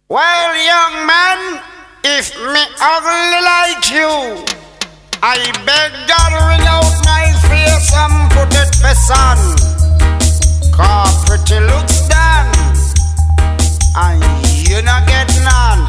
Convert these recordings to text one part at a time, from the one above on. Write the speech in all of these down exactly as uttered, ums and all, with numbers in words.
Well, young man, if me ugly like you, I beg God ring out my face and put it for sun. Cause pretty looks done, and you not get none.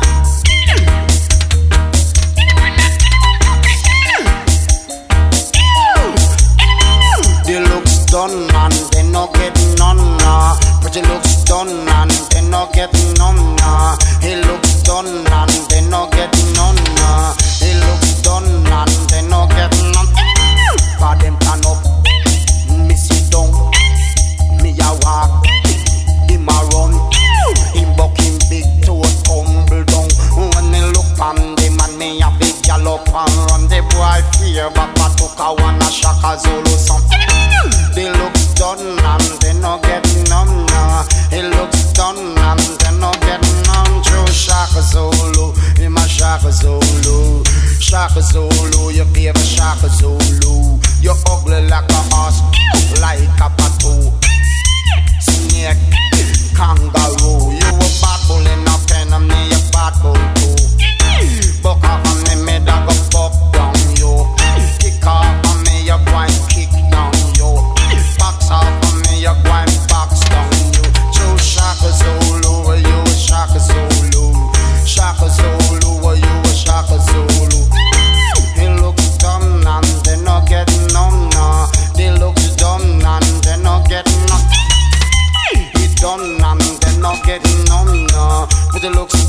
The looks done and they no get none. Nah. Pretty looks done and they no get none. Nah. He looks done and they no get none. Nah. He looks done and they no get none. For them turn up, me sit down, me a walk, him a run, him buck him big toe tumble down. When me look on the man, me a big gallop and run. The boy fear, but I took a one a Shaka Zulu song. They looks done and they no get none. Nah. He looks done and they no get none. True Shaka Zulu, him a Shaka Zulu. Shaka Zulu, you favorite Shaka Zulu. You ugly like a horse, like a pato. Snake, kangaroo. You a bad bull in a pen and me a bad bull too. Buck off on me, me da go buck down you. Kick off on me, you go and kick down you. Box off on me, you go and box down you. True Shaka Zulu, you a Shaka Zulu. Shaka Zulu, you a Shaka Zulu. He looks dumb and they no get none. Nah. They looks dumb and they no get none. He done and they no get none. Nah. But they looks